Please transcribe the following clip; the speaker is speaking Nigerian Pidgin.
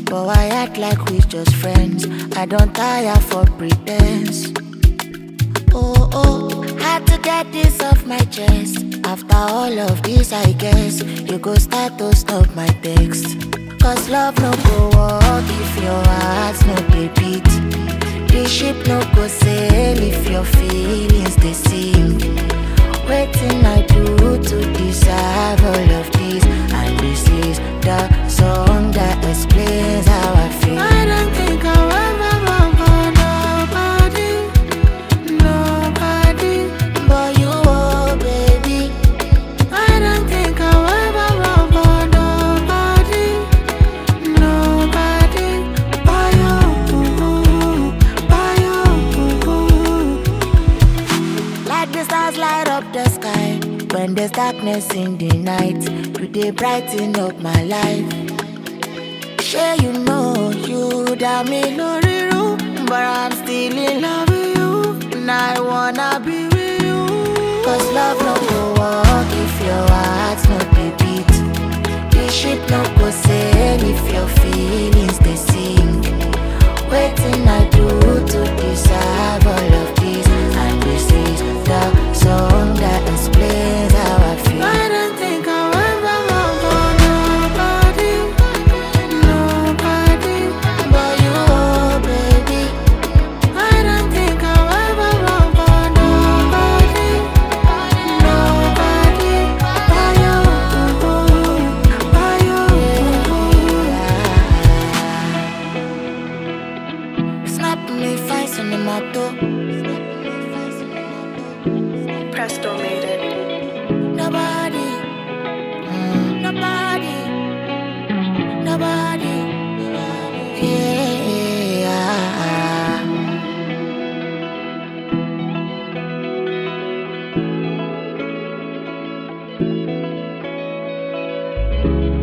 but I act like we just friends. I don't tire for pretense. Oh, had to get this off my chest. After all of this, I guess you go start to stop my text. Cause love no go walk if your heart's no dey beat. The ship no go sail if your feelings they sink. Waiting I do to deserve all of this, and this is the song that explains how I feel. I don't think I'll ever love nobody but you, oh baby. I don't think I'll ever love nobody but you. Like the stars light up the sky when there's darkness in the night. You dey brighten up my life. Sure you know you damn me lori ru, but I'm still in love with you, and I wanna be with you. Cause love no go walk if your heart's not dey beat. The ship no go sail if your feelings they sink. Waiting I do to deserve all of this, and this is the song that explains how I feel. I don't think I'll ever love nobody but you, oh baby. I don't think I'll ever love nobody but you. Snap me face in the motto. Presto made it. Nobody, nobody, yeah.